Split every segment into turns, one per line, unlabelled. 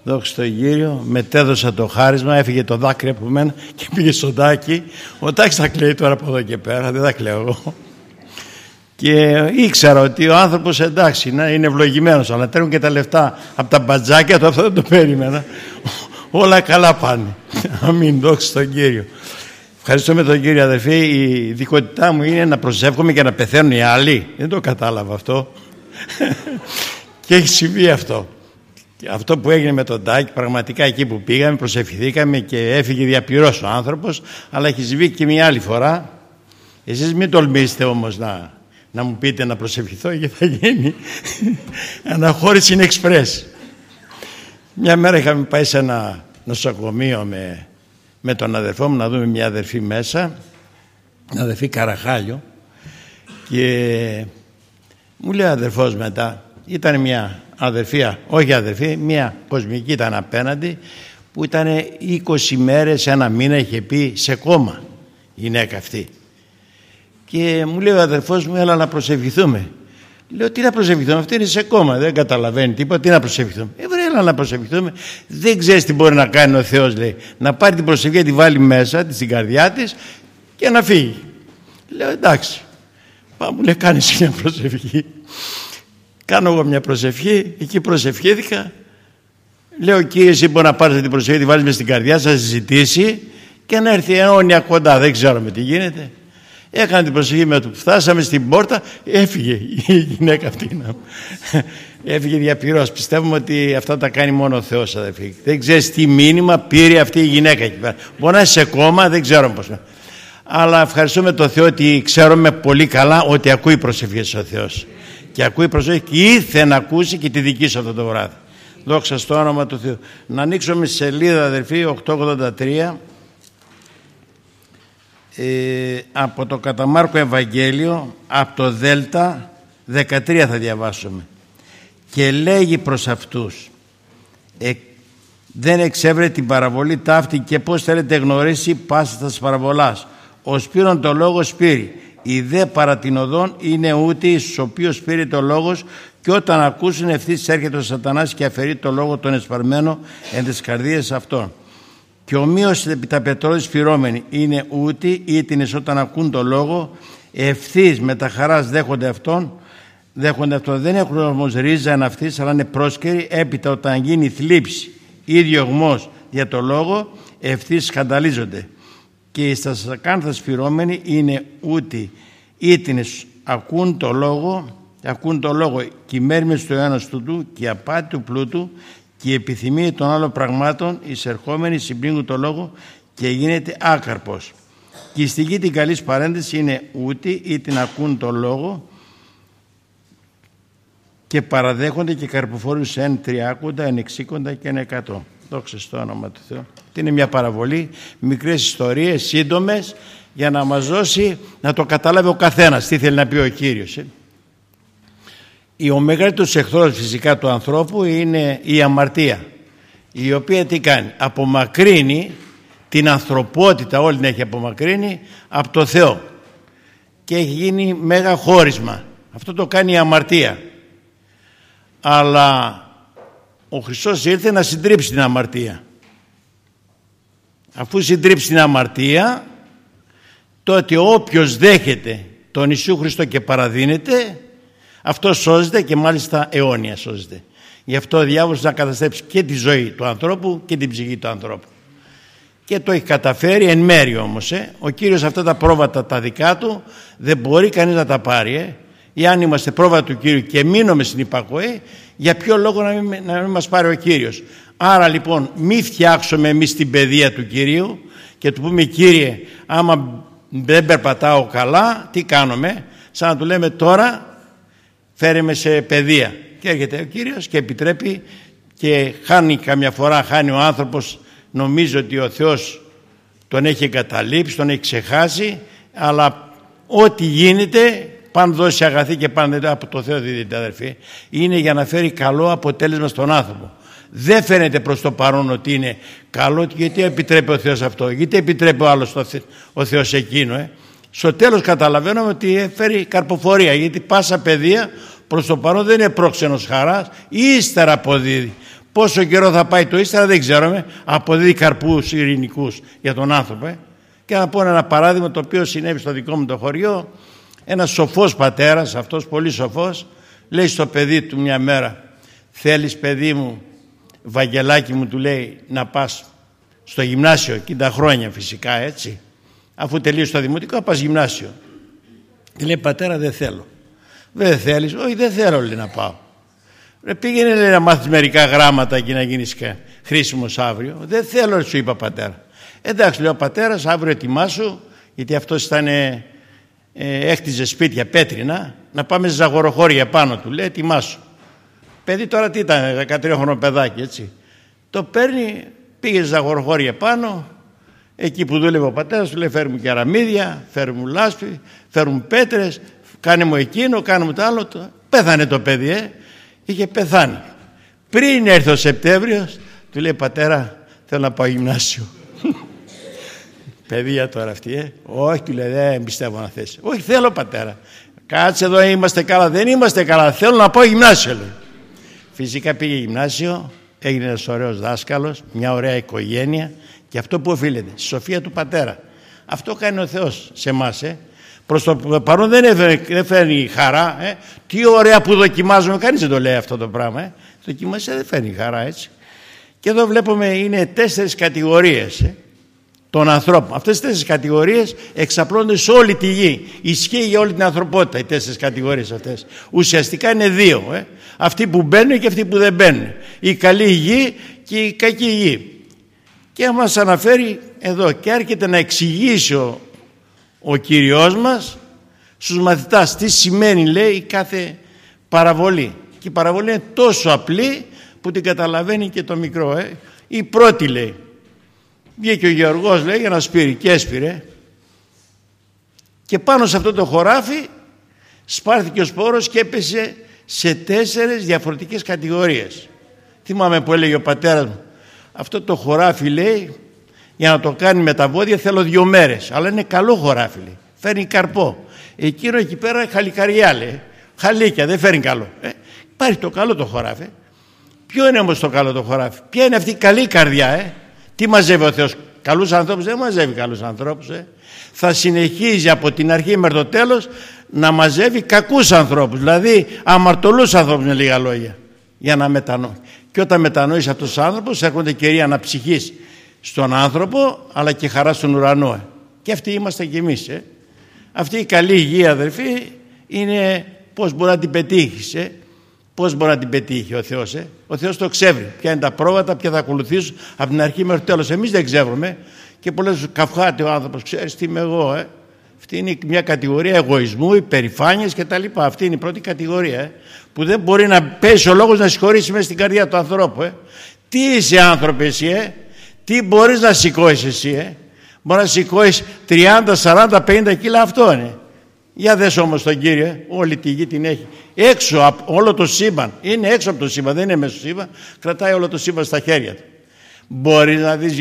Δόξα τω Κύριο, μετέδωσα το χάρισμα, έφυγε το δάκρυ από μένα και πήγε στον Τάκη. Ο Τάκης θα κλαίει τώρα από εδώ και πέρα, δεν θα κλαίω εγώ. Και ήξερα ότι ο άνθρωπος, εντάξει, είναι ευλογημένος, αλλά τρέχουν και τα λεφτά από τα μπατζάκια του, αυτό δεν το περίμενα. Όλα καλά πάνε. Αμήν, δόξα στον Κύριο. Ευχαριστώ με τον Κύριο, αδερφοί. Η ειδικότητά μου είναι να προσεύχομαι και να πεθαίνουν οι άλλοι. Δεν το κατάλαβα αυτό. Και έχει συμβεί αυτό. Αυτό που έγινε με τον Τάκη, πραγματικά εκεί που πήγαμε, προσευχηθήκαμε και έφυγε διαπυρός ο άνθρωπος, αλλά έχει συμβεί και μια άλλη φορά. Εσείς μην τολμήσετε όμως να μου πείτε να προσευχηθώ, γιατί θα γίνει αναχώρηση είναι εξπρές. Μια μέρα είχαμε πάει σε ένα νοσοκομείο με τον αδερφό μου να δούμε μια αδερφή μέσα, μια αδερφή Καραχάλιο, και μου λέει ο αδερφός μετά, ήταν μια αδερφία, όχι αδερφή, μια κοσμική ήταν απέναντι, που ήταν 20 μέρες, ένα μήνα είχε πει σε κόμμα η γυναίκα αυτή. Και μου λέει ο αδερφός μου, έλα να προσευχηθούμε. Λέω, τι να προσευχηθούμε, αυτή είναι σε κόμμα, δεν καταλαβαίνει τίποτα, τι να προσευχηθούμε. Έλα να προσευχηθούμε. Δεν ξέρεις τι μπορεί να κάνει ο Θεός, λέει. Να πάρει την προσευχή, τη βάλει μέσα στην καρδιά της και να φύγει. Λέω, εντάξει. Πάμε, μου λέει, κάνεις μια προσευχή. Κάνω εγώ μια προσευχή, εκεί προσευχήθηκα. Λέω, Κύριε, εσύ μπορεί να πάρεις την προσευχή, τη βάλεις μες στην καρδιά, θα συζητήσει και να έρθει αιώνια κοντά. Δεν ξέρω με τι γίνεται. Έκανε την προσευχή, με το που φτάσαμε στην πόρτα, έφυγε η γυναίκα αυτή. Έφυγε διαπυρός. Πιστεύουμε ότι αυτά τα κάνει μόνο ο Θεός, αδελφοί. Δεν ξέρεις τι μήνυμα πήρε αυτή η γυναίκα εκεί πέρα. Μπορεί να είσαι σε κόμμα, δεν ξέρω πώς. Αλλά ευχαριστούμε τον Θεό ότι ξέρουμε πολύ καλά ότι ακούει προσευχές ο Θεός. Και ακούει προσευχές και ήρθε να ακούσει και τη δική σου αυτό το βράδυ. Δόξα στο όνομα του Θεού. Να ανοίξουμε σελίδα, αδελφοί, 883. Από το κατά Μάρκο Ευαγγέλιο, από το Δέλτα 13 θα διαβάσουμε. Και λέγει προς αυτούς, δεν εξέβρε την παραβολή ταύτη και πώς θέλετε γνωρίσει πάσα τας παραβολάς. Ο σπήρον το λόγο σπήρει, η δε παρά την οδόν είναι ούτε εις οποίος πήρε το λόγος, και όταν ακούσουν ευθύς έρχεται ο σατανάς και αφαιρεί το λόγο τον εσπαρμένο εν τις καρδίες αυτών. Και ομοίως επί τα πετρώδη σφυρώμενοι είναι ούτοι ήτινες όταν ακούν το λόγο, ευθύς με τα χαράς δέχονται αυτόν, δεν έχουν όμως ρίζα εν αυτής, αλλά είναι πρόσκαιροι, έπειτα όταν γίνει θλίψη ή διωγμός για το λόγο, ευθύς σκανδαλίζονται. Και στα σακάνθα σφυρώμενοι είναι ούτοι ήτινες ακούν το λόγο και οι μέρμες του ένας του και η απάτη του πλούτου και η επιθυμία των άλλων πραγμάτων εισερχόμενοι συμπλήγουν το λόγο και γίνεται άκαρπος. Και η στιγμή την καλής παρένθεση είναι ούτοι ή την ακούν το λόγο και παραδέχονται και καρποφόρους εν 30, εν 60 και εν 100. Δόξα στο όνομα του Θεού. Είναι μια παραβολή, μικρές ιστορίες, σύντομες, για να μας δώσει να το καταλάβει ο καθένας τι θέλει να πει ο Κύριος. Ο μεγαλύτερος εχθρός φυσικά του ανθρώπου είναι η αμαρτία, η οποία τι κάνει, απομακρύνει την ανθρωπότητα, όλη την έχει απομακρύνει από το Θεό και έχει γίνει μέγα χώρισμα. Αυτό το κάνει η αμαρτία. Αλλά ο Χριστός ήρθε να συντρίψει την αμαρτία. Αφού συντρίψει την αμαρτία, τότε όποιος δέχεται τον Ιησού Χριστό και παραδίνεται, αυτό σώζεται και μάλιστα αιώνια σώζεται. Γι' αυτό ο διάβολος να καταστρέψει και τη ζωή του ανθρώπου και την ψυχή του ανθρώπου. Και το έχει καταφέρει εν μέρει όμως. Ο Κύριος αυτά τα πρόβατα τα δικά του δεν μπορεί κανείς να τα πάρει. Εάν είμαστε πρόβατα του Κύριου και μείνουμε στην υπακοή, για ποιο λόγο να μην μας πάρει ο Κύριος. Άρα λοιπόν μη φτιάξουμε εμείς την παιδεία του Κυρίου και του πούμε, Κύριε, άμα δεν περπατάω καλά, τι κάνουμε? Σαν να του λέμε τώρα φέρε με σε παιδεία. Και έρχεται ο Κύριος και επιτρέπει και χάνει καμιά φορά, χάνει ο άνθρωπος, νομίζει ότι ο Θεός τον έχει εγκαταλείψει, τον έχει ξεχάσει, αλλά ό,τι γίνεται παν δώσει αγαθή και παν από το Θεό δίδεται, αδερφοί, είναι για να φέρει καλό αποτέλεσμα στον άνθρωπο. Δεν φαίνεται προς το παρόν ότι είναι καλό, γιατί επιτρέπει ο Θεός αυτό, γιατί επιτρέπει ο άλλος ο Θεός εκείνο. Στο τέλος καταλαβαίνουμε ότι φέρει καρποφορία, γιατί πάσα παιδεία προς το παρόν δεν είναι πρόξενος χαράς, ύστερα αποδίδει. Πόσο καιρό θα πάει το ύστερα δεν ξέρουμε. Αποδίδει καρπούς ειρηνικούς για τον άνθρωπο. Και να πω ένα παράδειγμα το οποίο συνέβη στο δικό μου το χωριό. Ένας σοφός πατέρας, αυτός πολύ σοφός, λέει στο παιδί του μια μέρα: θέλεις παιδί μου, Βαγγελάκι μου, του λέει, να πας στο γυμνάσιο, εκείνα τα χρόνια φυσικά, έτσι, αφού τελείωσε το δημοτικό, να πας γυμνάσιο. Και λέει: πατέρα, δεν θέλω. Δεν θέλεις? Όχι, δεν θέλω, λέει, να πάω. Πήγαινε, λέει, να μάθεις μερικά γράμματα και να γίνεις χρήσιμος αύριο. Δεν θέλω, σου είπα, πατέρα. Εντάξει, λέει ο πατέρας, αύριο ετοιμάσου, γιατί αυτός ήταν έκτιζε σπίτια πέτρινα, να πάμε σε ζαγοροχώρια πάνω του. Λέει: ετοιμάσου. Παιδί τώρα τι ήταν, 13χρονο παιδάκι, έτσι. Το παίρνει, πήγε σε ζαγοροχώρια πάνω, εκεί που δούλευε ο πατέρας, του λέει: φέρ μου κεραμίδια, φέρ μου λάσπη, φέρ μου πέτρες, κάνε μου εκείνο, κάνε μου το άλλο. Πέθανε το παιδί, είχε πεθάνει. Πριν έρθει ο Σεπτέμβριος, του λέει: πατέρα, θέλω να πάω γυμνάσιο. Παιδεία τώρα αυτή, όχι, του λέει: δεν πιστεύω να θες. Όχι, θέλω, πατέρα. Κάτσε εδώ, είμαστε καλά. Δεν είμαστε καλά, θέλω να πάω γυμνάσιο, λέει. Φυσικά πήγε γυμνάσιο, έγινε ένας ωραίος δάσκαλος, μια ωραία οικογένεια, και αυτό που οφείλεται, στη σοφία του πατέρα. Αυτό κάνει ο Θεός σε εμάς. Προς το παρόν δεν φέρνει χαρά. Τι ωραία που δοκιμάζουμε, κανείς δεν το λέει αυτό το πράγμα. Δοκιμασία δεν φέρνει χαρά, έτσι. Και εδώ βλέπουμε είναι 4 κατηγορίες των ανθρώπων. Αυτές τις 4 κατηγορίες εξαπλώνονται σε όλη τη γη. Ισχύει για όλη την ανθρωπότητα οι 4 κατηγορίες αυτές. Ουσιαστικά είναι 2. Αυτοί που μπαίνουν και αυτοί που δεν μπαίνουν. Η καλή γη και η κακή γη. Και μας αναφέρει εδώ και έρχεται να εξηγήσει ο Κύριος μας στους μαθητάς τι σημαίνει, λέει, κάθε παραβολή. Και η παραβολή είναι τόσο απλή που την καταλαβαίνει και το μικρό. Η πρώτη, λέει, βγήκε ο Γεωργός, λέει, για να σπείρει, και έσπηρε, και πάνω σε αυτό το χωράφι σπάρθηκε ο σπόρος και έπεσε σε 4 διαφορετικές κατηγορίες. Θυμάμαι που έλεγε ο πατέρας μου, αυτό το χωράφι, λέει, για να το κάνει με τα βόδια θέλω 2 μέρες, αλλά είναι καλό χωράφι, λέει, φέρνει καρπό. Εκείνο εκεί πέρα χαλικαριά, λέει, χαλίκια, δεν φέρνει καλό. Υπάρχει το καλό το χωράφι. Ποιο είναι όμως το καλό το χωράφι? Ποια είναι αυτή η καλή καρδιά? Τι μαζεύει ο Θεός? Καλούς ανθρώπους? Δεν μαζεύει καλούς ανθρώπους. Θα συνεχίζει από την αρχή μέχρι το τέλος να μαζεύει κακούς ανθρώπους, δηλαδή αμαρτωλούς ανθρώπους, με λίγα λόγια, για να μετανοεί. Και όταν μετανοείς αυτούς τους άνθρωπους, έρχονται καιροί αναψυχής στον άνθρωπο, αλλά και χαρά στον ουρανό. Και αυτοί είμαστε κι εμείς. Αυτή η καλή υγεία, αδερφοί, είναι πώς μπορεί να την πετύχεις. Πώς μπορεί να την πετύχει ο Θεός? Ο Θεός το ξέρει. Ποια είναι τα πρόβατα, ποια θα ακολουθήσουν από την αρχή μέχρι το τέλος. Εμείς δεν ξέρουμε. Και πολλές φορές καυχάται ο άνθρωπος. Ξέρεις τι είμαι εγώ? Αυτή είναι μια κατηγορία εγωισμού, υπερηφάνειας κτλ. Αυτή είναι η πρώτη κατηγορία. Που δεν μπορεί να πέσει ο λόγος να συγχωρήσει μέσα στην καρδιά του ανθρώπου. Τι είσαι άνθρωπο εσύ? Τι μπορείς να σηκώσεις εσύ? Μπορεί να σηκώσεις 30, 40, 50 κιλά, αυτό είναι. Για δες όμως τον Κύριο, όλη τη γη την έχει έξω από όλο το σύμπαν. Είναι έξω από το σύμπαν, δεν είναι μέσα στο σύμπαν. Κρατάει όλο το σύμπαν στα χέρια του. Μπορείς να δεις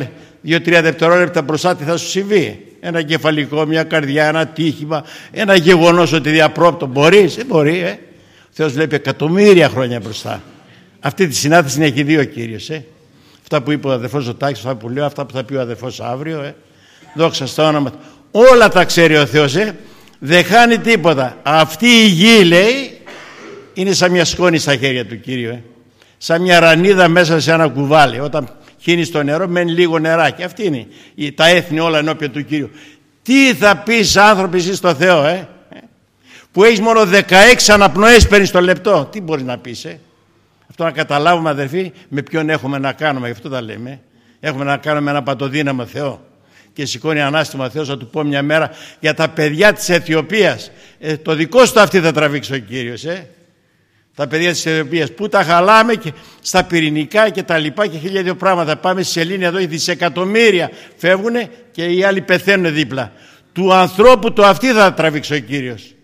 2-3 δευτερόλεπτα μπροστά τι θα σου συμβεί? Ένα κεφαλικό, μια καρδιά, ένα τύχημα, ένα γεγονός ότι διαπρόπτω. Μπορείς? Δεν μπορεί. Ο Θεός βλέπει εκατομμύρια χρόνια μπροστά. Αυτή τη συνάντηση την έχει δει ο Κύριος. Αυτά που είπε ο αδερφός Ζωτάκης, αυτά που λέω, αυτά που θα πει ο αδερφός αύριο. Δόξα στο όνομα του. Όλα τα ξέρει ο Θεός. Δεν χάνει τίποτα. Αυτή η γη, λέει, είναι σαν μια σκόνη στα χέρια του Κύριου. Σαν μια ρανίδα μέσα σε ένα κουβάλι. Όταν χύνεις το νερό μένει λίγο νεράκι. Αυτή είναι τα έθνη όλα ενώπιον του Κύριου. Τι θα πεις άνθρωποι εσύ στο Θεό? Που έχεις μόνο 16 αναπνοές παίρνεις το λεπτό. Τι μπορείς να πεις? Αυτό να καταλάβουμε, αδερφοί, με ποιον έχουμε να κάνουμε. Γι' αυτό τα λέμε. Έχουμε να κάνουμε ένα παντοδύναμο Θεό. Και σηκώνει ανάστημα ο Θεός να του πω μια μέρα για τα παιδιά της Αιθιοπίας. Το δικό σου αυτή θα τραβήξει ο Κύριος. Τα παιδιά της Αιθιοπίας που τα χαλάμε και στα πυρηνικά και τα λοιπά και 1002 πράγματα. Πάμε στη σελήνη εδώ, οι δισεκατομμύρια φεύγουν και οι άλλοι πεθαίνουν δίπλα. Του ανθρώπου το αυτή θα τραβήξει ο Κύριος.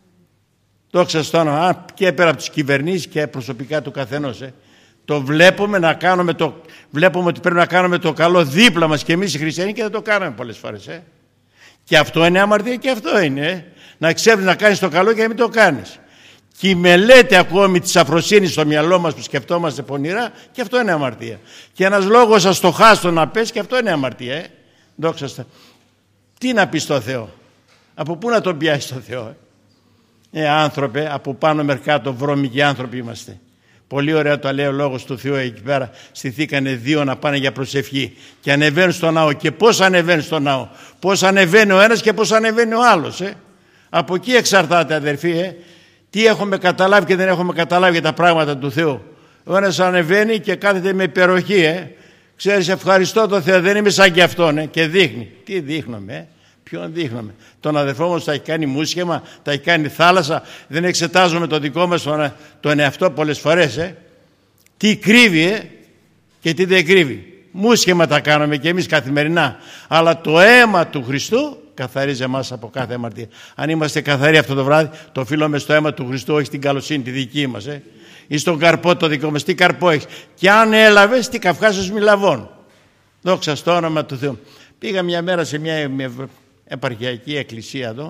Δόξα στο όνομα, και πέρα από τις κυβερνήσεις και προσωπικά του καθενός. Το βλέπουμε να κάνουμε βλέπουμε ότι πρέπει να κάνουμε το καλό δίπλα μας και εμείς οι χριστιανοί και δεν το κάνουμε πολλές φορές. Και αυτό είναι αμαρτία και αυτό είναι. Να ξέρεις να κάνεις το καλό και να μην το κάνεις. Και η μελέτη ακόμη της αφροσύνης στο μυαλό μας που σκεφτόμαστε πονηρά, και αυτό είναι αμαρτία. Και ένας λόγος αστοχάστο να πες, και αυτό είναι αμαρτία. Δόξα στα. Τι να πει στο Θεό? Από πού να τον πιάσει το Θεό? Άνθρωπε, από πάνω μερκάτω βρώμικοι άνθρωποι είμαστε. Πολύ ωραία το λέει ο λόγος του Θεού εκεί πέρα. Στηθήκανε δύο να πάνε για προσευχή και ανεβαίνουν στο ναό. Και πώς ανεβαίνουν στο ναό? Πώς ανεβαίνει ο ένας και πώς ανεβαίνει ο άλλος. Από εκεί εξαρτάται, αδερφοί. Τι έχουμε καταλάβει και δεν έχουμε καταλάβει για τα πράγματα του Θεού. Ο ένας ανεβαίνει και κάθεται με υπεροχή. Ξέρεις, ευχαριστώ τον Θεό, δεν είμαι σαν και αυτόν. Και δείχνει. Τι δείχνουμε? Ποιον δείχνουμε? Τον αδερφό μας τα έχει κάνει μουσχεμα, τα έχει κάνει θάλασσα. Δεν εξετάζουμε το δικό μας τον εαυτό πολλές φορές. Τι κρύβει και τι δεν κρύβει. Μουσχεμα τα κάνουμε και εμείς καθημερινά. Αλλά το αίμα του Χριστού καθαρίζει εμάς από κάθε αμαρτία. Αν είμαστε καθαροί αυτό το βράδυ, το οφείλουμε στο αίμα του Χριστού, όχι στην καλοσύνη τη δική μας. Ή στον καρπό το δικό μας. Τι καρπό έχεις? Και αν έλαβες, τι καυχάσως μη λαβών. Δόξα στο όνομα του Θεού. Πήγα μια μέρα σε μια επαρχιακή εκκλησία εδώ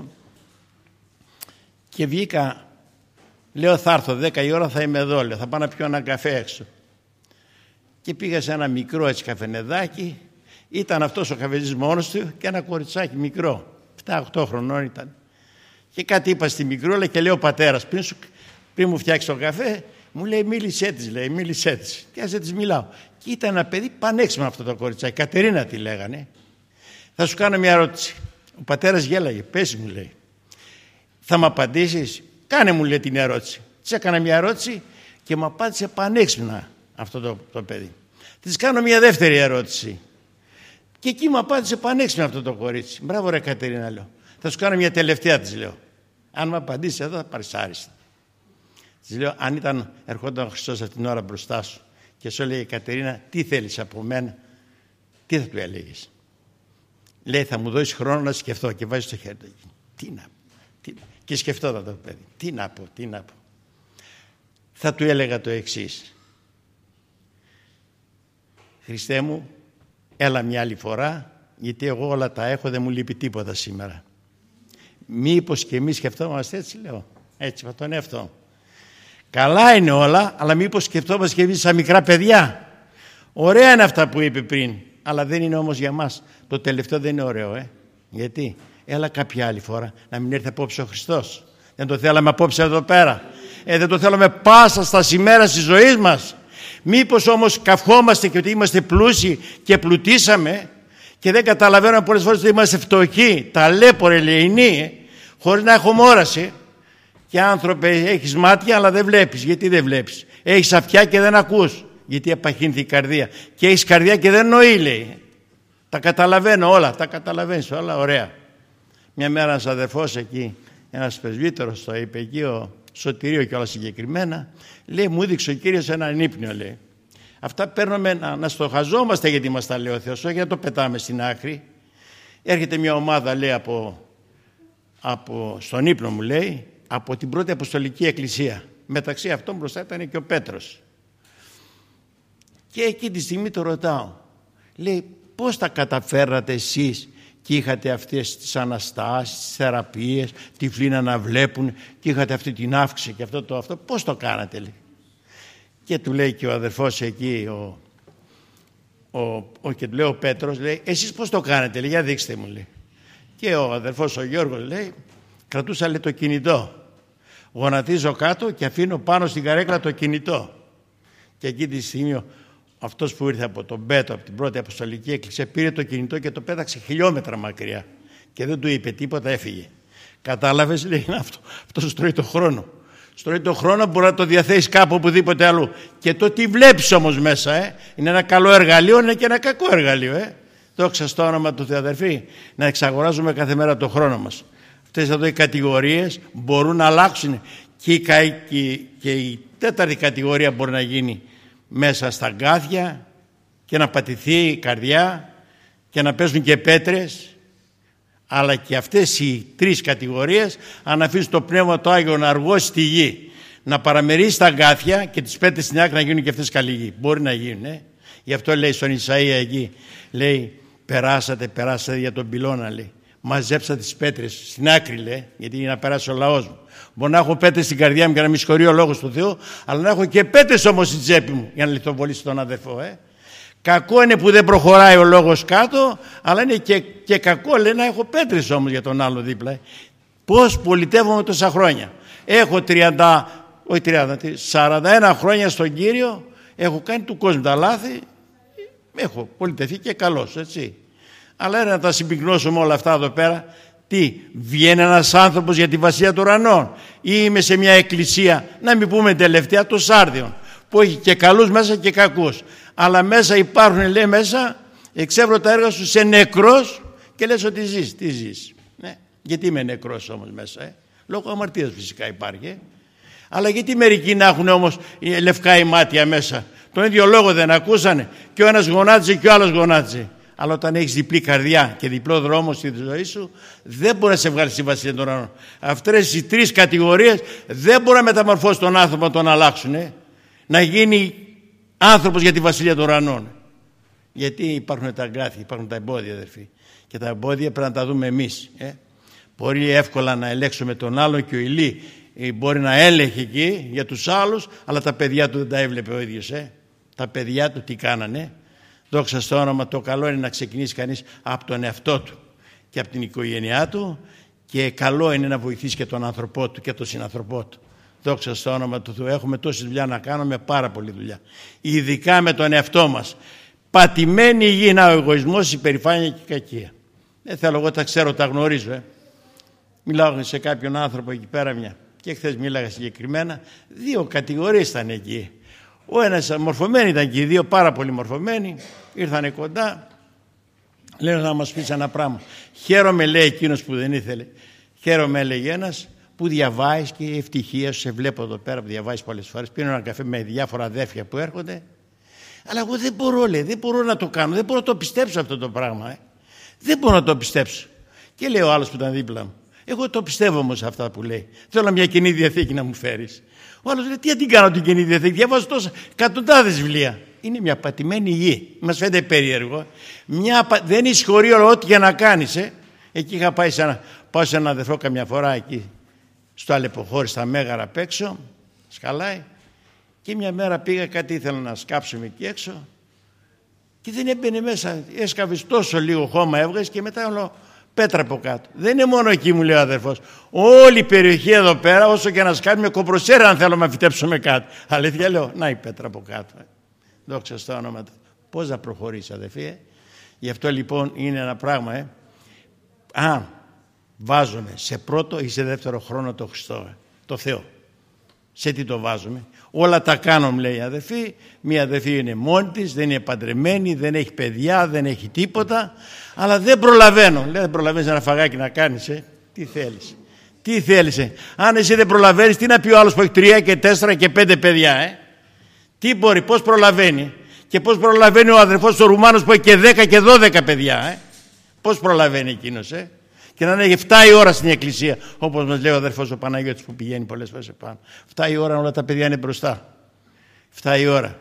και βγήκα, λέω θα έρθω 10 η ώρα, θα είμαι εδώ, λέω, θα πάω να πιω ένα καφέ έξω. Και πήγα σε ένα μικρό έτσι καφενεδάκι, ήταν αυτός ο καφετής μόνος του και ένα κοριτσάκι μικρό, 7-8 χρονών ήταν. Και κάτι είπα στη μικρούλα και λέω ο πατέρας, πριν μου φτιάξει το καφέ, μου λέει μίλησέ της, λέει, μίλησέ της. Και ας της μιλάω. Και ήταν ένα παιδί πανέξυπνο αυτό το κοριτσάκι, Κατερίνα τη λέγανε. Θα σου κάνω μια ερώτηση. Ο πατέρας γέλαγε. Πες μου, λέει. Θα μου απαντήσεις? Κάνε μου, λέει, την ερώτηση. Της έκανα μια ερώτηση και μου απάντησε πανέξυπνα αυτό το παιδί. Της κάνω μια δεύτερη ερώτηση. Και εκεί μου απάντησε πανέξυπνα αυτό το κορίτσι. Μπράβο ρε Κατερίνα, λέω. Θα σου κάνω μια τελευταία, της λέω. Αν μου απαντήσεις εδώ θα πάρεις άριστα. Της λέω, αν ερχόταν ο Χριστός αυτήν την ώρα μπροστά σου και σου έλεγε Κατερίνα, τι θέλεις από μένα, τι θα του έλεγες? Λέει, θα μου δώσεις χρόνο να σκεφτώ, και βάζει στο χέρι του. Τι να πω? Και σκεφτόταν το παιδί. Τι να πω? Θα του έλεγα το εξής. Χριστέ μου, έλα μια άλλη φορά, γιατί εγώ όλα τα έχω, δεν μου λείπει τίποτα σήμερα. Μήπως και εμείς σκεφτόμαστε έτσι, λέω. Έτσι, με τον εαυτό. Καλά είναι όλα, αλλά μήπως σκεφτόμαστε και εμείς σαν μικρά παιδιά? Ωραία είναι αυτά που είπε πριν, αλλά δεν είναι όμως για μας. Το τελευταίο δεν είναι ωραίο, Γιατί? Έλα κάποια άλλη φορά να μην έρθει απόψε ο Χριστός. Δεν το θέλαμε απόψε εδώ πέρα. Δεν το θέλαμε πάσα στα σημέρα της ζωής μας. Μήπως όμως καυχόμαστε και ότι είμαστε πλούσιοι και πλουτίσαμε και δεν καταλαβαίνουμε πολλές φορές ότι είμαστε φτωχοί, ταλέποροι, ελεηνοί, χωρίς να έχουμε όραση. Και άνθρωπε, έχεις μάτια αλλά δεν βλέπεις. Γιατί δεν βλέπεις? Έχεις αυτιά και δεν ακούς. Γιατί απαχύνθη η καρδία. Και έχεις καρδιά και δεν νοεί, λέει. Τα καταλαβαίνω όλα, τα καταλαβαίνεις όλα, ωραία. Μια μέρα ένας αδερφός εκεί, ένας πρεσβύτερος το είπε εκεί, ο Σωτηρίο και όλα συγκεκριμένα, λέει, μου έδειξε ο Κύριος έναν ύπνιο, λέει. Αυτά παίρνουμε να στοχαζόμαστε γιατί μας τα λέει ο Θεός, όχι για να το πετάμε στην άκρη. Έρχεται μια ομάδα, λέει, στον ύπνο μου, λέει, από την πρώτη Αποστολική Εκκλησία. Μεταξύ αυτών μπροστά ήταν και ο Πέτρος. Και εκεί τη στιγμή το ρωτάω, λέει, πώς τα καταφέρατε εσείς και είχατε αυτές τις αναστάσεις, τις θεραπείες, τυφλοί να βλέπουν και είχατε αυτή την αύξηση και αυτό, πώς το κάνατε, λέει. Και του λέει και ο αδερφός εκεί, και του λέει ο Πέτρος, λέει, εσείς πώς το κάνετε, λέει, για δείξτε μου, λέει. Και ο αδερφός ο Γιώργος, λέει, κρατούσα, λέει, το κινητό. Γονατίζω κάτω και αφήνω πάνω στην καρέκλα το κινητό. Και εκεί τη στιγμή αυτός που ήρθε από τον Πέτρο, από την πρώτη Αποστολική Εκκλησία, πήρε το κινητό και το πέταξε χιλιόμετρα μακριά. Και δεν του είπε τίποτα, έφυγε. Κατάλαβες, λέει, αυτό στρώει το χρόνο. Στρώει το χρόνο, μπορεί να το διαθέσεις κάπου οπουδήποτε αλλού. Και το τι βλέπεις όμως μέσα, είναι ένα καλό εργαλείο, είναι και ένα κακό εργαλείο. Δόξα στο όνομα του Θεού, αδερφοί, να εξαγοράζουμε κάθε μέρα το χρόνο μας. Αυτές εδώ οι κατηγορίες μπορούν να αλλάξουν και η τέταρτη κατηγορία μπορεί να γίνει μέσα στα αγκάθια και να πατηθεί η καρδιά και να παίζουν και πέτρες, αλλά και αυτές οι τρεις κατηγορίες αν αφήσει το Πνεύμα το Άγιο να αργώσει στη γη, να παραμερίσει τα αγκάθια και τις πέτρες στην άκρη, να γίνουν και αυτές καλή γη. Μπορεί να γίνουν. Γι' αυτό λέει στον Ισαΐα εκεί, λέει, περάσατε για τον πυλώνα, λέει. μαζέψα τις πέτρες στην άκρη, λέει, γιατί είναι να περάσει ο λαός μου. Μπορεί να έχω πέτρες στην καρδιά μου και να μη συγχωρεί ο λόγος του Θεού, αλλά να έχω και πέτρες όμως στην τσέπη μου για να λιθοβολήσω τον αδερφό. Κακό είναι που δεν προχωράει ο λόγος κάτω, αλλά είναι και κακό, λέει, να έχω πέτρες όμως για τον άλλο δίπλα. Πώς πολιτεύομαι τόσα χρόνια. Έχω 41 χρόνια στον Κύριο, έχω κάνει του κόσμου τα λάθη, έχω πολιτευθεί και καλός, έτσι. Αλλά να τα συμπυκνώσουμε όλα αυτά εδώ πέρα. Τι, βγαίνει ένας άνθρωπος για τη Βασιλεία των Ουρανών, ή είμαι σε μια εκκλησία, να μην πούμε τελευταία, το Σάρδιον, που έχει και καλούς μέσα και κακούς. Αλλά μέσα υπάρχουν, λέει, μέσα, εξεύρω τα έργα σου, σε νεκρός και λες ότι ζεις. Τι ζεις? Γιατί είμαι νεκρός όμως μέσα? Λόγω αμαρτίας φυσικά υπάρχει. Αλλά γιατί μερικοί να έχουν όμως λευκά ημάτια μέσα? Τον ίδιο λόγο δεν ακούσανε? Και ο ένας γονάτιζε και ο άλλος γονάτιζε. Αλλά όταν έχεις διπλή καρδιά και διπλό δρόμο στη ζωή σου, δεν μπορεί να σε βγάλει στη Βασιλεία των Ουρανών. Αυτές οι τρεις κατηγορίες δεν μπορεί να μεταμορφώσει τον άνθρωπο, να τον αλλάξουν. Να γίνει άνθρωπος για τη Βασιλεία των Ουρανών. Γιατί υπάρχουν τα αγκάθια, υπάρχουν τα εμπόδια, αδερφοί. Και τα εμπόδια πρέπει να τα δούμε εμείς. Μπορεί εύκολα να ελέγξουμε τον άλλον, και ο Ηλί μπορεί να έλεγχε εκεί για τους άλλους, αλλά τα παιδιά του δεν τα έβλεπε ο ίδιος. Τα παιδιά του τι κάνανε? Δόξα στο όνομα. Το καλό είναι να ξεκινήσει κανείς από τον εαυτό του και από την οικογένειά του, και καλό είναι να βοηθήσει και τον άνθρωπό του και τον συνανθρωπό του. Δόξα στο όνομα του Θεού. Έχουμε τόση δουλειά να κάνουμε, πάρα πολλή δουλειά. Ειδικά με τον εαυτό μας. Πατημένη υγιεινά ο εγωισμός, η περηφάνεια και η κακία. Δεν θέλω, εγώ τα ξέρω, τα γνωρίζω. Μιλάω σε κάποιον άνθρωπο εκεί πέρα μια. Και χθες μίλαγα συγκεκριμένα. Δύο κατηγορίες ήταν εκεί. Ο ένας μορφωμένοι ήταν και οι δύο, πάρα πολύ μορφωμένοι. Ήρθανε κοντά. Λένε να μας πεις ένα πράγμα. Χαίρομαι, λέει εκείνος που δεν ήθελε. Χαίρομαι, έλεγε ένας, που διαβάζεις, και η ευτυχία σου, σε βλέπω εδώ πέρα που διαβάζεις πολλές φορές. Πίνω ένα καφέ με διάφορα αδέρφια που έρχονται. Αλλά εγώ δεν μπορώ, λέει, δεν μπορώ να το κάνω. Δεν μπορώ να το πιστέψω αυτό το πράγμα. Δεν μπορώ να το πιστέψω. Και λέει ο άλλος που ήταν δίπλα μου. Εγώ το πιστεύω όμως αυτά που λέει. Θέλω μια Καινή Διαθήκη να μου φέρεις. Ο άλλος λέει, τι να την κάνω την Καινή Διαθήκη? Διαβάζω τόσα εκατοντάδες βιβλία. Είναι μια πατημένη γη. Μας φαίνεται περίεργο. Δεν εισχωρεί ό,τι για να κάνεις. Εκεί είχα πάει πάω σε έναν αδερφό καμιά φορά εκεί στο Αλεποχώρι, στα Μέγαρα απ' έξω. Σκαλάει. Και μια μέρα πήγα, κάτι ήθελα να σκάψουμε εκεί έξω. Και δεν έμπαινε μέσα. Έσκαβες τόσο λίγο χώμα, έβγαζε, και μετά όλο πέτρα από κάτω. Δεν είναι μόνο εκεί, μου λέει ο αδερφός. Όλη η περιοχή εδώ πέρα, όσο και να σκάβουμε κομπροσέρα, αν θέλουμε να φυτέψουμε κάτι. Αλήθεια λέω, να η πέτρα από κάτω. Δόξα στο όνομα του. Πώς να προχωρήσει, αδερφοί. Γι' αυτό λοιπόν είναι ένα πράγμα. Αν βάζουμε σε πρώτο ή σε δεύτερο χρόνο το Χριστό, το Θεό, σε τι το βάζουμε? Όλα τα κάνουμε, λέει η αδερφή. Μία αδερφή είναι μόνη της, δεν είναι παντρεμένη, δεν έχει παιδιά, δεν έχει τίποτα, αλλά δεν προλαβαίνω. Λέει, δεν προλαβαίνεις ένα φαγάκι να κάνεις, Τι θέλεις? Τι θέλεις? Αν εσύ δεν προλαβαίνεις, τι να πει ο άλλος που έχει 3 και 4 και 5 παιδιά, Τι μπορεί, πώς προλαβαίνει? Και πώς προλαβαίνει ο αδερφός ο Ρουμάνος που έχει και 10 και 12 παιδιά, Πώς προλαβαίνει εκείνος, Και να είναι 7 η ώρα στην εκκλησία, όπως μας λέει ο αδερφός ο Παναγιώτης που πηγαίνει πολλές φορές επάνω. 7 η ώρα όλα τα παιδιά είναι μπροστά. 7 η ώρα.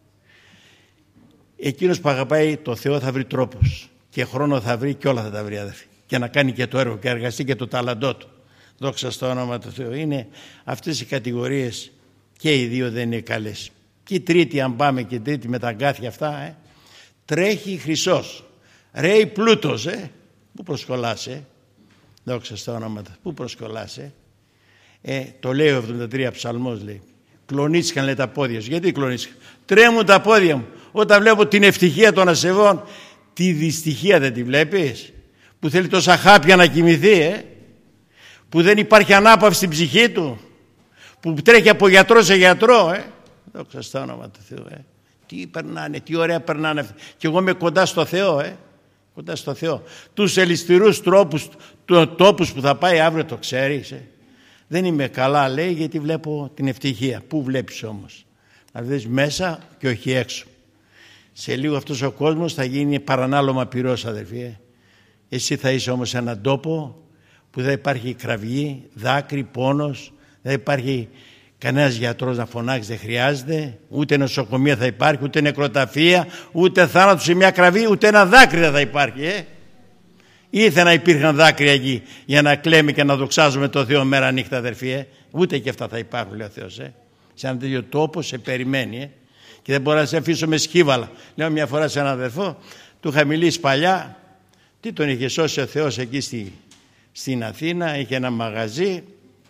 Εκείνος που αγαπάει το Θεό θα βρει τρόπους και χρόνο θα βρει, και όλα θα τα βρει, αδερφοί. Και να κάνει και το έργο και εργαστεί και το ταλαντό του. Δόξα στο όνομα του Θεού. Είναι αυτές οι κατηγορίες, και οι δύο δεν είναι καλές. Και η τρίτη, αν πάμε και τρίτη με τα αγκάθια αυτά, τρέχει χρυσός, ρέει πλούτος, Πού προσκολάσαι? Δόξα στο όνομα του. Πού προσκολάσαι? Το λέει ο 73 ψαλμός, λέει. Κλονίστηκαν, λέει, τα πόδια σου. Γιατί κλονίστηκαν? Τρέμουν τα πόδια μου όταν βλέπω την ευτυχία των ασεβών. Τη δυστυχία δεν τη βλέπεις? Που θέλει τόσα χάπια να κοιμηθεί, Που δεν υπάρχει ανάπαυση στην ψυχή του. Που τρέχει από γιατρό σε γιατρό, Δόξα στο όνομα του Θεού, Τι περνάνε, τι ωραία περνάνε. Και εγώ είμαι κοντά στο Θεό, Κοντά στο Θεό. Τους ελιστηρούς τόπους που θα πάει αύριο το ξέρεις. Δεν είμαι καλά, λέει, γιατί βλέπω την ευτυχία. Πού βλέπεις όμως? Να δεις μέσα και όχι έξω. Σε λίγο αυτός ο κόσμος θα γίνει παρανάλωμα πυρός, αδερφοί. Εσύ θα είσαι όμως σε έναν τόπο που δεν υπάρχει κραυγή, δάκρυ, πόνος. Δεν υπάρχει κανένας γιατρός να φωνάξει, δεν χρειάζεται. Ούτε νοσοκομεία θα υπάρχει, ούτε νεκροταφεία, ούτε θάνατο σε μια κραυγή, ούτε ένα δάκρυ δεν θα υπάρχει. Ήρθε να υπήρχαν δάκρυα εκεί για να κλαίμε και να δοξάζουμε το Θεό μέρα νύχτα, αδερφοί. Ούτε και αυτά θα υπάρχουν, λέει ο Θεός. Σε έναν τέτοιο τόπο σε περιμένει. Και δεν μπορώ να σε αφήσω με σκύβαλα. Λέω μια φορά σε έναν αδερφό, του είχα μιλήσει παλιά, τι τον είχε σώσει ο Θεός εκεί στην Αθήνα. Είχε ένα μαγαζί.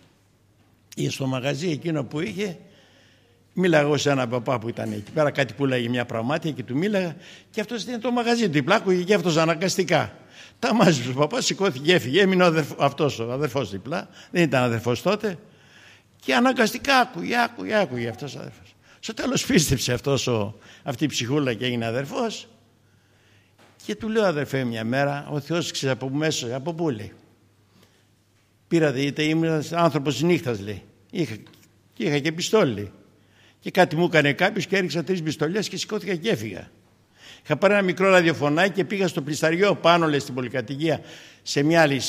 Ή στο μαγαζί εκείνο που είχε, μίλαγα εγώ σε έναν παπά που ήταν εκεί πέρα, κάτι που λέγε μια πραγμάτια και του μίλαγα, και αυτός ήταν το μαγαζί του διπλά, άκουγε και αυτός αναγκαστικά. Τα μάζεψε ο παπάς, σηκώθηκε, έφυγε, έμεινε ο αδερφός διπλά, δεν ήταν αδερφός τότε, και αναγκαστικά άκουγε αυτός ο αδερφός. Στο τέλος πίστεψε αυτή η ψυχούλα και έγινε αδερφός, και του λέω, αδερφέ, μια μέρα, ο Θεός ξέρει από μέσα, από πού, λέει. Πήρατε, ήμουν άνθρωπος νύχτας, λέει. Είχα και πιστόλι. Και κάτι μου έκανε κάποιος και έριξα 3 πιστολιές και σηκώθηκα και έφυγα. Είχα πάρει ένα μικρό ραδιοφωνάκι και πήγα στο πλησταριό πάνω, λέει, στην πολυκατοικία, σε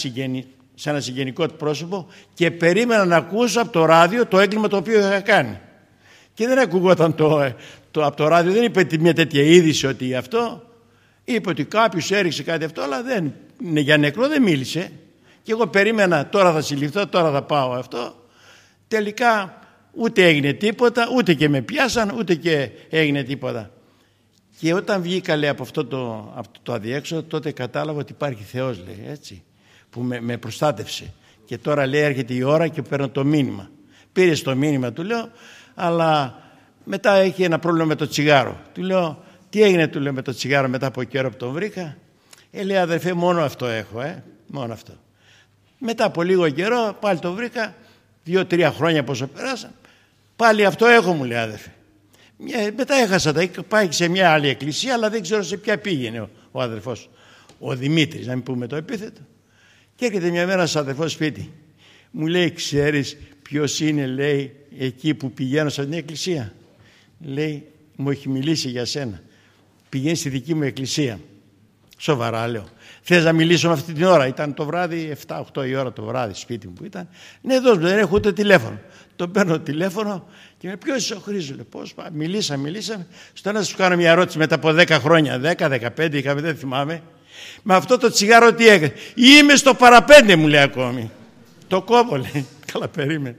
ένα συγγενικό του πρόσωπο, και περίμενα να ακούσω από το ράδιο το έγκλημα το οποίο είχα κάνει. Και δεν ακουγόταν από το ράδιο, δεν είπε μια τέτοια είδηση ότι αυτό. Είπε ότι κάποιος έριξε κάτι αυτό, αλλά για νεκρό δεν μίλησε. Και εγώ περίμενα, τώρα θα συλληφθώ, τώρα θα πάω αυτό. Τελικά ούτε έγινε τίποτα, ούτε και με πιάσαν, ούτε και έγινε τίποτα. Και όταν βγήκα, λέει, από αυτό το αδιέξοδο, τότε κατάλαβα ότι υπάρχει Θεός, λέει, έτσι, που με προστάτευσε. Και τώρα, λέει, έρχεται η ώρα και παίρνω το μήνυμα. Πήρες το μήνυμα, του λέω, αλλά μετά έχει ένα πρόβλημα με το τσιγάρο. Του λέω, τι έγινε, του λέω, με το τσιγάρο μετά από καιρό που τον βρήκα. Λέει, αδερφέ, μόνο αυτό έχω, μόνο αυτό. Μετά από λίγο καιρό πάλι το βρήκα, 2-3 χρόνια πόσο περάσαν, πάλι αυτό έχω, μου λέει, αδερφέ. Μετά έχασα πάει σε μια άλλη εκκλησία, αλλά δεν ξέρω σε ποια πήγαινε ο αδερφός, ο Δημήτρης, να μην πούμε το επίθετο. Και έρχεται μια μέρα σαν αδερφός σπίτι, μου λέει, ξέρεις ποιος είναι, λέει, εκεί που πηγαίνω σε μια εκκλησία. Λέει, μου έχει μιλήσει για σένα, πηγαίνει στη δική μου εκκλησία. Σοβαρά, λέω. Θες να μιλήσω με αυτή την ώρα? Ήταν το βράδυ, 7-8 η ώρα το βράδυ, σπίτι μου που ήταν. Ναι, δώσ' μου, δεν έχω ούτε τηλέφωνο. Τον παίρνω τηλέφωνο και με, ποιος είσαι ο Χρήστος? Λέει, πώς πάει, μιλήσαμε. Στο να σου κάνω μια ερώτηση μετά από 10 χρόνια, 10-15 είχαμε, δεν θυμάμαι. Με αυτό το τσιγάρο τι έκανε? Είμαι στο παραπέντε, μου λέει ακόμη. Το κόβω, λέει. Καλά, περίμενε.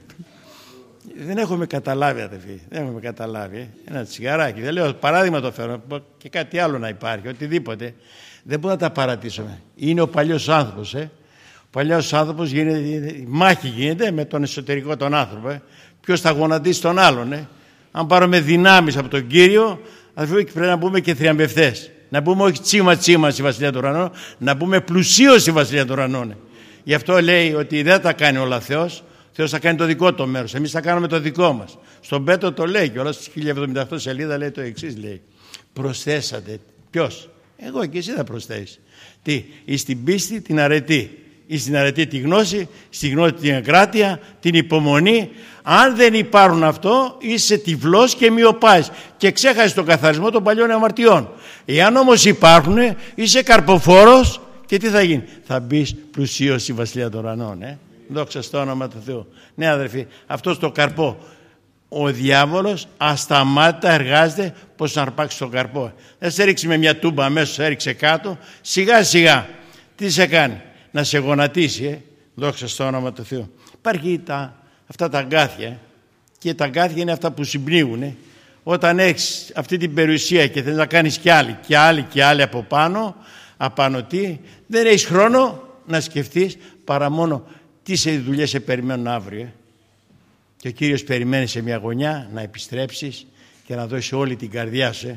Δεν έχουμε καταλάβει, αδερφοί. Δεν έχουμε καταλάβει. Ένα τσιγαράκι. Δεν λέω παράδειγμα το φέρω, και κάτι άλλο να υπάρχει, οτιδήποτε. Δεν μπορούμε να τα παρατήσουμε. Είναι ο παλιός άνθρωπος. Ο παλιός άνθρωπος η μάχη γίνεται με τον εσωτερικό τον άνθρωπο. Ποιος θα γονατίσει τον άλλον. Αν πάρουμε δυνάμεις από τον Κύριο, αδερφοί, πρέπει να μπούμε και θριαμβευτές. Να μπούμε όχι τσίμα στη Βασιλεία των Ουρανών, να μπούμε πλουσίως στη Βασιλεία των Ουρανών. Γι' αυτό λέει ότι δεν τα κάνει όλα Θεός. Θεός θα κάνει το δικό του μέρος. Εμείς θα κάνουμε το δικό μας. Στον Πέτρο το λέει και όλα στις 1078 σελίδα λέει το εξής, λέει. Προσθέσατε. Ποιος? Εγώ και εσύ θα προσθέσεις. Τι? Εις την πίστη την αρετή. Εις την αρετή τη γνώση, στη γνώση την εγκράτεια, την υπομονή. Αν δεν υπάρχουν αυτό, είσαι τυφλός και μοιοπάης και ξέχασες τον καθαρισμό των παλιών αμαρτιών. Εάν όμως υπάρχουν, είσαι καρποφόρος και τι θα γίνει? Θα μπεις πλουσίως στη Βασιλεία των Ουρανών. Δόξα στο όνομα του Θεού. Ναι, αδερφοί, αυτό το καρπό. Ο διάβολος ασταμάτητα εργάζεται πως να αρπάξει τον καρπό. Δεν σε ρίξει με μια τούμπα αμέσως, έριξε κάτω. Σιγά σιγά. Τι σε κάνει? Να σε γονατίσει. Δόξα στο όνομα του Θεού. Υπάρχει αυτά τα αγκάθια. Και τα αγκάθια είναι αυτά που συμπνίγουν. Όταν έχεις αυτή την περιουσία και θες να κάνεις κι άλλη από πάνω, απάνω τι, δεν έχεις χρόνο να σκεφτείς παρά μόνο τι σε δουλειές σε περιμένουν αύριο. Και ο Κύριος περιμένει σε μια γωνιά να επιστρέψεις και να δώσεις όλη την καρδιά σου.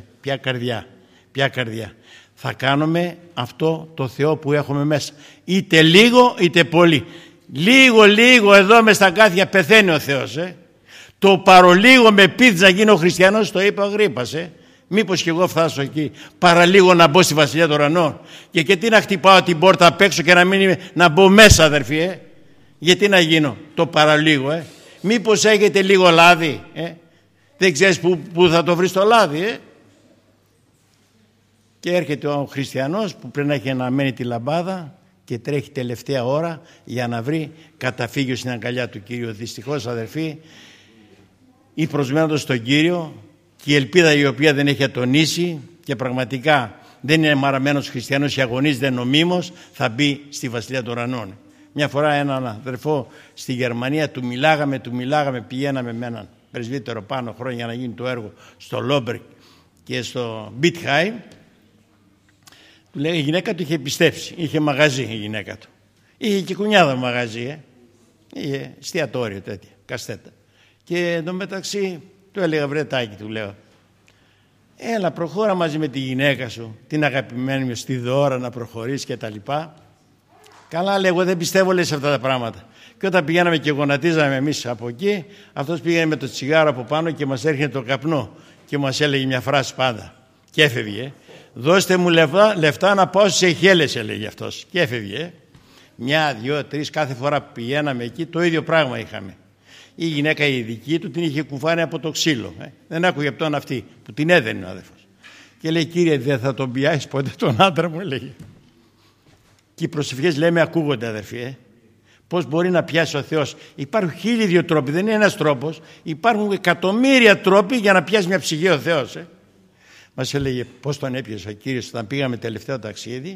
Ποια καρδιά? Θα κάνουμε αυτό το Θεό που έχουμε μέσα. Είτε λίγο είτε πολύ. Λίγο εδώ μες στα αγκάθια πεθαίνει ο Θεός. Το παρολίγο με πείθεις να γίνω χριστιανός, το είπε ο Αγρίππας. Μήπως και εγώ φτάσω εκεί, παραλίγο να μπω στη Βασιλεία των Ουρανών. Και τι να χτυπάω την πόρτα απ' έξω και να μπω μέσα, αδερφοί. Γιατί να γίνω το παραλίγο, Μήπως έχετε λίγο λάδι, Δεν ξέρεις που θα το βρεις το λάδι, Και έρχεται ο χριστιανός που πρέπει να έχει αναμένη τη λαμπάδα και τρέχει τελευταία ώρα για να βρει καταφύγιο στην αγκαλιά του Κύριου. Δυστυχώς, αδερφοί, ή προσμένοντας τον Κύριο και η ελπίδα η οποία δεν έχει ατονίσει και πραγματικά δεν είναι μαραμένος χριστιανός και αγωνίζεται νομίμως, θα μπει στη Βασιλεία των Ουρανών. Μια φορά έναν αδερφό στη Γερμανία του μιλάγαμε, πηγαίναμε με έναν πρεσβύτερο πάνω χρόνια για να γίνει το έργο στο Λόμπεργκ και στο Μπίτχαϊμ. Του λέει, η γυναίκα του είχε πιστέψει, είχε μαγαζί η γυναίκα του. Είχε και κουνιάδα μαγαζί, είχε εστιατόριο τέτοια, καστέτα. Και εντωμεταξύ του έλεγα, βρε Τάκη, του λέω, έλα προχώρα μαζί με τη γυναίκα σου, την αγαπημένη μου στη Δώρα να προχωρήσει και τα λοιπά. Καλά, λέει, εγώ δεν πιστεύω, λέει, σε αυτά τα πράγματα. Και όταν πηγαίναμε και γονατίζαμε εμείς από εκεί, αυτός πήγαινε με το τσιγάρο από πάνω και μας έρχεται το καπνό και μας έλεγε μια φράση πάντα και έφευγε. Δώστε μου λεφτά να πάω στις Σεϊχέλες, έλεγε αυτός, και έφευγε. Μια, δυο, τρεις, κάθε φορά που πηγαίναμε εκεί το ίδιο πράγμα είχαμε. Η γυναίκα η δική του την είχε κουφάνει από το ξύλο. Δεν άκουγε από τον αυτή που την έδαινε ο αδερφός. Και λέει, κύριε, δεν θα τον πιάσεις ποτέ τον άντρα μου, έλεγε. Και οι προσευχές, λέμε, ακούγονται, αδερφοί. Πώς μπορεί να πιάσει ο Θεός? Υπάρχουν 1002 τρόποι, δεν είναι ένας τρόπος. Υπάρχουν εκατομμύρια τρόποι για να πιάσει μια ψυχή ο Θεός. Μας έλεγε πώς τον έπιασε ο Κύριος όταν πήγαμε τελευταίο ταξίδι.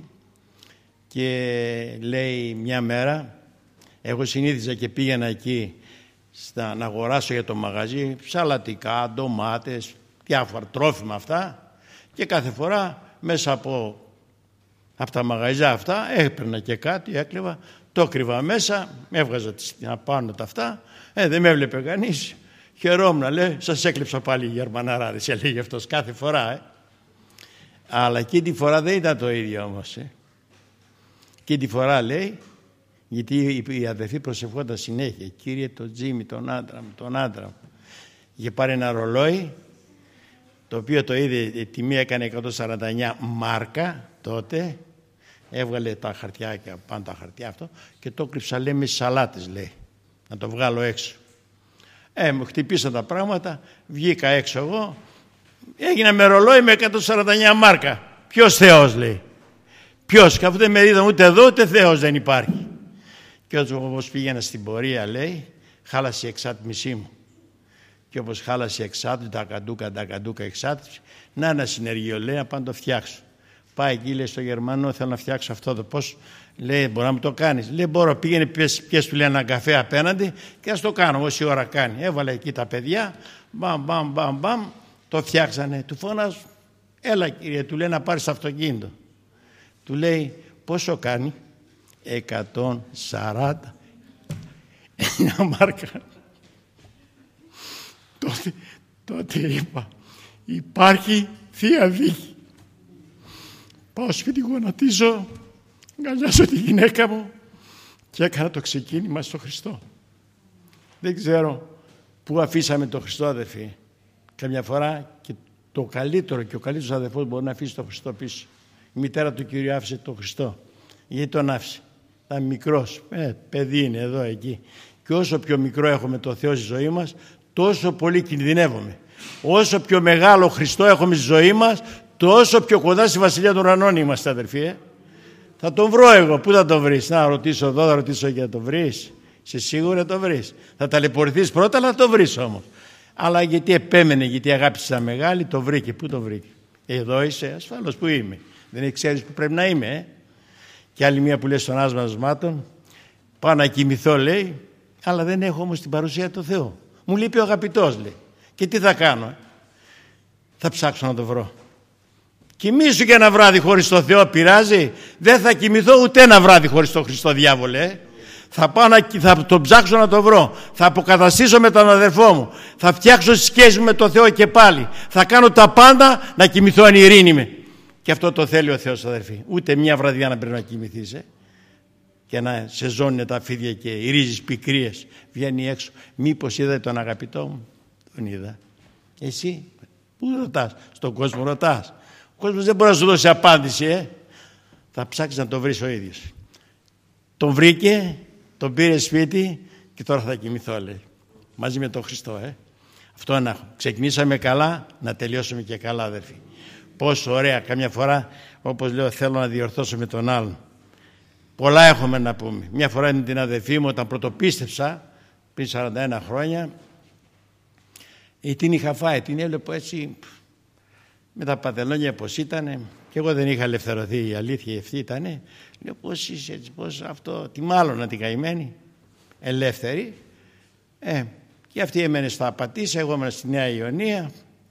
Και λέει μια μέρα, εγώ συνήθιζα και πήγαινα εκεί να αγοράσω για το μαγαζί σαλατικά, ντομάτες, διάφορα τρόφιμα αυτά, και κάθε φορά μέσα από τα μαγαζιά αυτά έπαιρνα και κάτι, έκλεβα, το κρύβα μέσα, έβγαζα απάνω τα αυτά, δεν με έβλεπε κανείς, χαιρόμουν, λέει, σας έκλεψα πάλι οι Γερμαναράδες, έλεγε αυτός κάθε φορά. Αλλά εκείνη τη φορά δεν ήταν το ίδιο όμως. Εκείνη τη φορά, λέει, γιατί η αδερφή προσευχόταν συνέχεια, Κύριε, τον Τζίμι, τον άντρα μου. Είχε πάρει ένα ρολόι, το οποίο το είδε, η τιμή έκανε 149 μάρκα τότε, έβγαλε τα χαρτιά και πάνω τα χαρτιά αυτό και το κρύψα, λέει, με σαλάτες, λέει, να το βγάλω έξω. Μου χτυπήσαν τα πράγματα, βγήκα έξω εγώ, έγινα με ρολόι με 149 μάρκα. Ποιος Θεός, λέει? Ποιος? Και αφού δεν με είδαν ούτε εδώ ούτε Θεός δεν υπάρχει. Και όπως πήγαινα στην πορεία, λέει, χάλασε η εξάτμισή μου. Και όπως χάλασε η εξάτμιση, τα εξάτμιση, να ένα συνεργείο, λέει, να πάω να το φτιάξω. Πάει εκεί, λέει, στο Γερμανό, θέλω να φτιάξω αυτό το πώς. Λέει, μπορεί να μου το κάνεις? Λέει, μπορώ. Πήγαινε, πιες του, λέει, ένα καφέ απέναντι και ας το κάνω όση ώρα κάνει. Έβαλε εκεί τα παιδιά, μπαμ, το φτιάξανε. Του φώνας, έλα κύριε, του λέει, να πάρεις το αυτοκίνητο. Του λέει, πόσο κάνει? 140 μάρκα. Τότε είπα, υπάρχει Θεία Δίκη. Πάω σπίτι, γονατίζω, αγκαλιάζω τη γυναίκα μου και έκανα το ξεκίνημα στο Χριστό. Δεν ξέρω πού αφήσαμε το Χριστό, αδερφοί. Καμιά φορά και το καλύτερο και ο καλύτερος αδερφός μπορεί να αφήσει το Χριστό πίσω. Η μητέρα του Κυρίου άφησε το Χριστό. Γιατί τον άφησε? Ήταν μικρός, παιδί είναι εδώ εκεί. Και όσο πιο μικρό έχουμε το Θεό στη ζωή μας, τόσο πολύ κινδυνεύουμε. Όσο πιο μεγάλο Χριστό έχουμε στη ζωή μας, τόσο πιο κοντά στη Βασιλεία των Ουρανών είμαστε, αδερφοί. Θα τον βρω εγώ. Πού θα τον βρεις? Να ρωτήσω εδώ, θα ρωτήσω και να τον βρεις. Είσαι σίγουρο να τον βρεις? Θα ταλαιπωρηθείς πρώτα, αλλά θα τον βρεις όμως. Αλλά γιατί επέμενε, γιατί αγάπησε τα μεγάλη, το βρήκε. Πού το βρήκε? Εδώ είσαι? Ασφαλώς, που είμαι. Δεν ξέρεις που πρέπει να είμαι. Και άλλη μία που λέει στον άσμα σμάτων, πάω να κοιμηθώ, λέει, αλλά δεν έχω όμως την παρουσία του Θεού. Μου λείπει ο αγαπητός, λέει. Και τι θα κάνω? Θα ψάξω να το βρω. Κοιμήσου και ένα βράδυ χωρίς το Θεό, πειράζει? Δεν θα κοιμηθώ ούτε ένα βράδυ χωρίς τον Χριστό, διάβολε. Θα πάω θα τον ψάξω να το βρω. Θα αποκαταστήσω με τον αδερφό μου. Θα φτιάξω τη σχέση μου με τον Θεό και πάλι. Θα κάνω τα πάντα να κοιμηθώ εν ειρήνη με. Και αυτό το θέλει ο Θεός, αδερφοί. Ούτε μια βραδιά να πρέπει να κοιμηθείς, και να σε ζώνουν τα φίδια και οι ρίζες πικρίες. Βγαίνει έξω. Μήπως είδα τον αγαπητό μου? Τον είδα. Εσύ πού ρωτάς? Στον κόσμο ρωτάς? Ο κόσμος δεν μπορεί να σου δώσει απάντηση. Θα ψάξεις να το βρεις ο ίδιος. Τον βρήκε, τον πήρε σπίτι και τώρα θα κοιμηθώ, λέει. Μαζί με τον Χριστό. Αυτό να έχω. Ξεκινήσαμε καλά, να τελειώσουμε και καλά, αδερφοί. Πόσο ωραία. Καμιά φορά, όπως λέω, θέλω να διορθώσω με τον άλλον. Πολλά έχουμε να πούμε. Μια φορά είναι την αδερφή μου, όταν πρωτοπίστεψα, πριν 41 χρόνια, την είχα φάει, την έβλεπω έτσι, με τα παντελόνια πως ήτανε, και εγώ δεν είχα ελευθερωθεί, η αλήθεια αυτή ήτανε. Λέω, πώς είσαι έτσι, πώς αυτό, τι μάλλον την καημένη, ελεύθερη. Και αυτή έμενε στα Απατήσια, εγώ έμενα στη Νέα Ιωνία.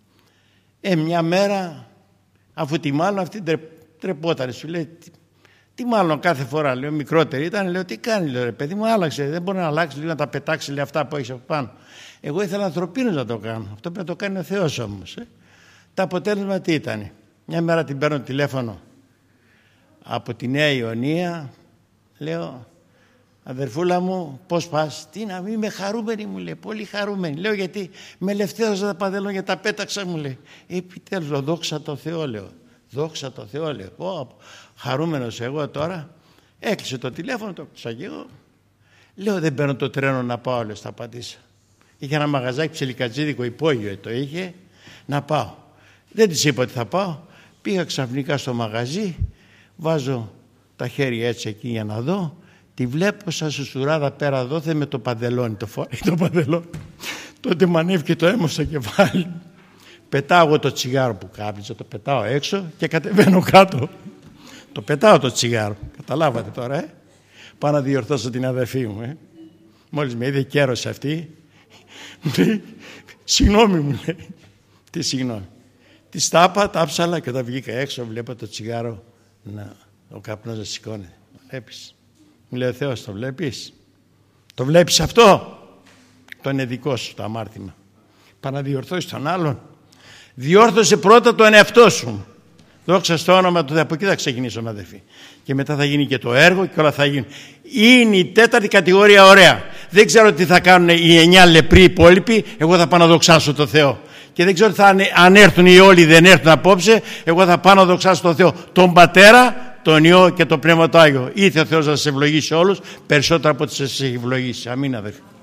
Μια μέρα, αφού τη μάλλον, αυτή τρεπότανε, σου λέει, τι μάλλον κάθε φορά, λέω, μικρότερη ήταν, λέω, τι κάνει, λέω, ρε παιδί μου, άλλαξε, δεν μπορεί να αλλάξει, λίγο να τα πετάξει, λέει, αυτά που έχεις από πάνω. Εγώ ήθελα ανθρωπίνως να το κάνω, αυτό πρέπει να το κάνει ο Θεός όμως. Το αποτέλεσμα τι ήταν? Μια μέρα την παίρνω τηλέφωνο από τη Νέα Ιωνία, λέω, αδερφούλα μου, πώς πας? Τι να μην, είμαι χαρούμενη, μου λέει, πολύ χαρούμενη. Λέω, γιατί με ελευθέρωσα τα παντελόνια, τα πέταξα, μου λέει. Επιτέλους, δόξα τω Θεώ, λέω. Δόξα τω Θεώ, λέω. Χαρούμενος εγώ τώρα. Έκλεισε το τηλέφωνο, το έκλεισα και εγώ. Λέω, δεν παίρνω το τρένο να πάω, λέω, στα Πατήσια. Είχε ένα μαγαζάκι ψιλικατζίδικο, υπόγειο το είχε, να πάω. Δεν της είπα ότι θα πάω. Πήγα ξαφνικά στο μαγαζί, βάζω τα χέρια έτσι εκεί για να δω. Τη βλέπω σαν σουστουράδα πέρα δόθε με το παντελόνι, το φοράει το παντελόνι. Τότε μου ανέβηκε το αίμα στο κεφάλι. Πετάω εγώ το τσιγάρο που κάπνιζα, το πετάω έξω και κατεβαίνω κάτω. Το πετάω το τσιγάρο. Καταλάβατε τώρα, Πάω να διορθώσω την αδερφή μου, Μόλις με είδε κέρος αυτή, μου λέει, συγγνώμη, μου λέει. Τι συγγνώμη? Τη τάπα, τάψαλα και όταν βγήκα έξω βλέπω το τσιγάρο, ο καπνός να σηκώνεται. Βλέπεις? Μου λέει ο Θεός, το βλέπεις? Το βλέπεις αυτό? Το είναι δικό σου το αμάρτημα. Πά να διορθώσεις τον άλλον. Διόρθωσε πρώτα τον εαυτό σου. Δόξα στο όνομα του Θεού. Από εκεί θα ξεκινήσω, αδερφοί. Και μετά θα γίνει και το έργο και όλα θα γίνουν. Είναι η τέταρτη κατηγορία, ωραία. Δεν ξέρω τι θα κάνουν οι 9 λεπροί υπόλοιποι. Εγώ θα πάω να δοξάσω το Θεό. Και δεν ξέρω αν έρθουν οι όλοι, δεν έρθουν απόψε. Εγώ θα πάω να δοξάσω το Θεό. Τον Πατέρα, τον Υιό και το Πνεύμα το Άγιο. Ήρθε ο Θεός να σας ευλογήσει όλους περισσότερο από ό,τι σας έχει ευλογήσει. Αμήν, αδερφοί.